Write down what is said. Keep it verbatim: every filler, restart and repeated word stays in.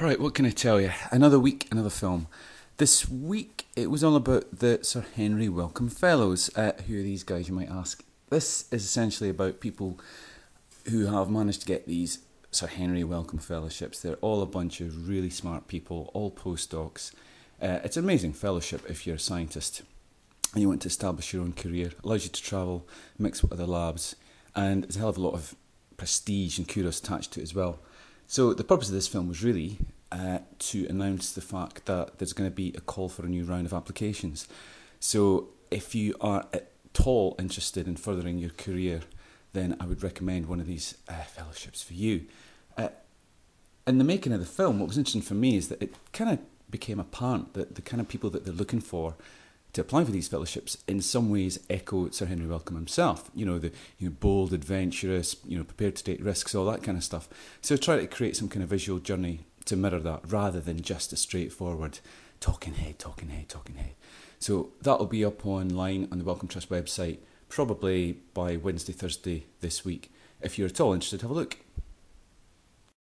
Right, what can I tell you? Another week, another film. This week, it was all about the Sir Henry Wellcome Fellows. Uh, who are these guys, you might ask? This is essentially about people who have managed to get these Sir Henry Wellcome Fellowships. They're all a bunch of really smart people, all postdocs. Uh, it's an amazing fellowship if you're a scientist and you want to establish your own career. It allows you to travel, mix with other labs, and there's a hell of a lot of prestige and kudos attached to it as well. So the purpose of this film was really uh, to announce the fact that there's going to be a call for a new round of applications. So if you are at all interested in furthering your career, then I would recommend one of these uh, fellowships for you. Uh, in the making of the film, what was interesting for me is that it kind of became apparent that the kind of people that they're looking for to apply for these fellowships in some ways echo Sir Henry Wellcome himself. You know, the you know, bold, adventurous, you know, prepared to take risks, all that kind of stuff. So try to create some kind of visual journey to mirror that, rather than just a straightforward talking head, talking head, talking head. So that'll be up online on the Wellcome Trust website, probably by Wednesday, Thursday this week. If you're at all interested, have a look.